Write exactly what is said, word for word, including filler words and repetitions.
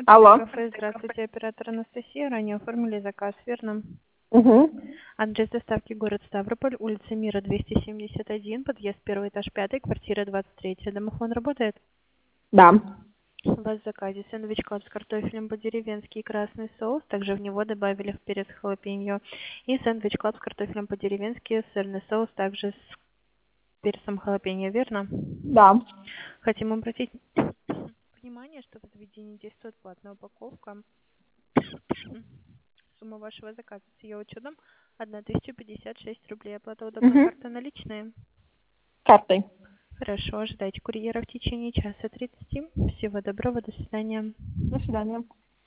Алло. Кафе, здравствуйте, оператор Анастасия. Ранее оформили заказ, верно? Угу. Адрес доставки город Ставрополь, улица Мира, двести семьдесят один, подъезд первый этаж пятый, квартира двадцать три. Домофон работает? Да. У вас в заказе сэндвич клаб с картофелем по-деревенски и красный соус. Также в него добавили в перец халапеньо. И сэндвич клаб с картофелем по-деревенски, сырный соус, также с перцем халапеньо, верно? Да. Хотим обратить внимание, что в заведении действует платная упаковка. Сумма вашего заказа с ее учетом тысяча пятьдесят шесть рублей. Оплата удобная, Угу. карта наличные. Картой. Хорошо, ожидайте курьера в течение часа тридцати. Всего доброго, до свидания. До свидания.